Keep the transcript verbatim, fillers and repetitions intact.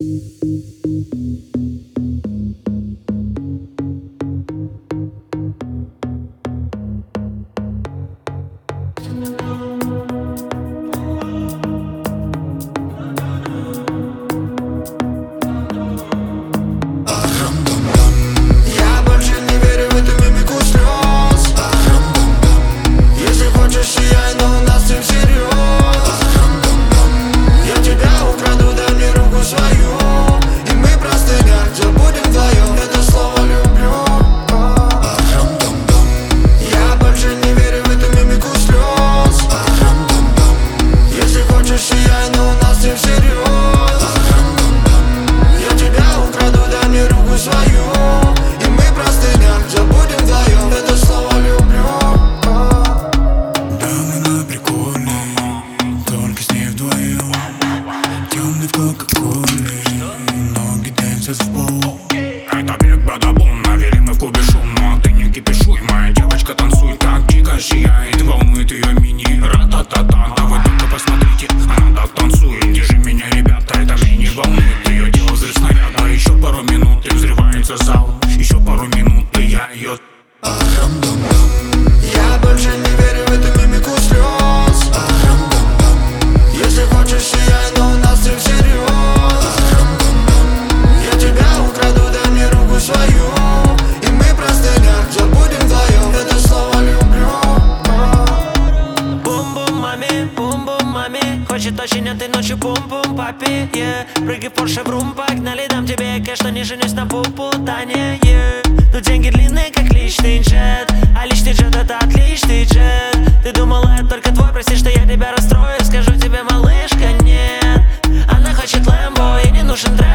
Это бег, бадабум, навели мы в клубе шум. Но ты не кипишуй, моя девочка танцует, как Чика сияет. Волнует ее мини, ра-та-та-та. Да вы только посмотрите, она так танцует. Где же меня, ребята, это меня не волнует. Ее дело взрыв снаряда, еще пару минут и взрывается зал. Еще пару минут и я ее... Я больше не верю в эту мимику слез. Если хочешь, сияй, но у нас все всерьез. Я тебя украду, дай мне руку свою, и мы простынях забудем вдвоем это слово люблю. Бум-бум маме, бум-бум маме. Хочет очень этой ночью бум-бум папе, yeah. Прыгай в Порше, врум, погнали, дам тебе кэш, что не женюсь на попутане, yeah. Но деньги длинные, как личный джет, а личный джет это отличный джет. Ты думала, это только твой, прости, что я тебя расстрою. Скажу тебе, малышка, нет. Она хочет Лэмбо, ей не нужен дрэп.